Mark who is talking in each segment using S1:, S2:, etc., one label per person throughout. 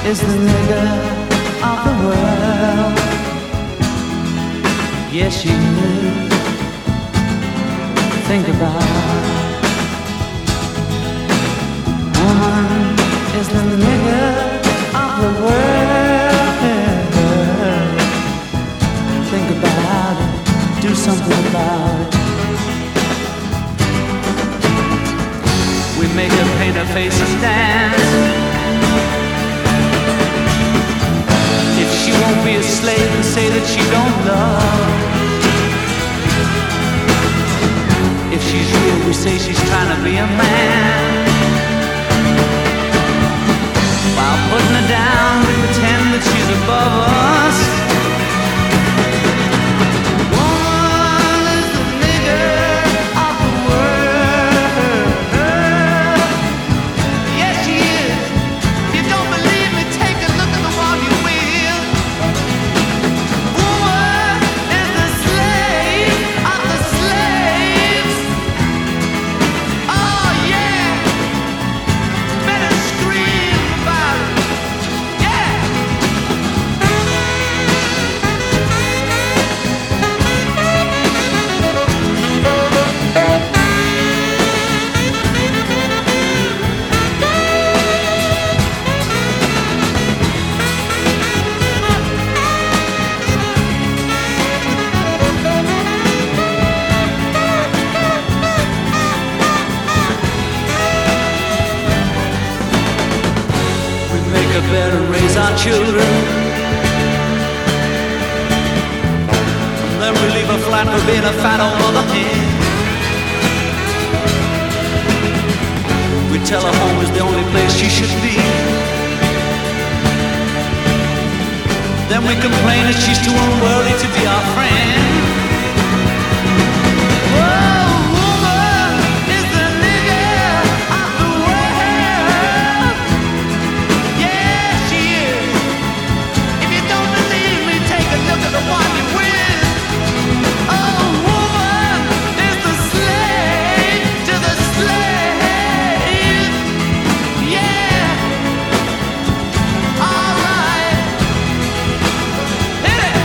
S1: is the nigger of the world. Yes, she is. Think about it. Woman is the nigger of the world. Think about it. Do something about it. We make her paint her face and dance. If she won't be a slave and say that she don't love. If she's real, we say she's trying to be a man. While putting her down, we pretend that she's above us. Woman is the nigger of the world. Yes, she is. If you don't believe me, take a look at the one you will. Woman is the slave of the slaves. Oh yeah, better scream about it. Yeah. We make her better raise our children. And then we leave her flat for being a fat old mother hen. We tell her home is the only place she should be. Then we complain that she's too unworthy to be our friend. Oh, woman is the nigger of the world. Yeah, she is. If you don't believe me, take a look at the one you're with. Oh, woman is the slave to the slave. Yeah. All right. Hit it.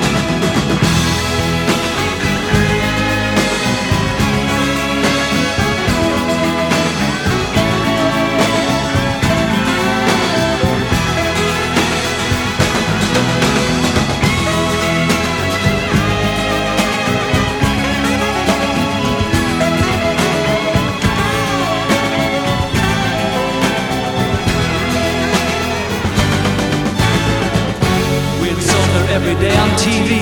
S1: We insult her every day on TV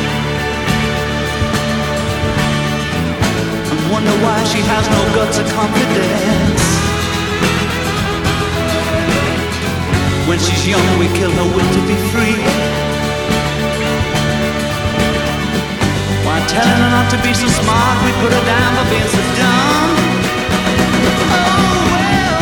S1: and wonder why she has no guts or confidence. When she's young, we kill her will to be free, while telling her not to be so smart, we put her down for being so dumb. Oh well.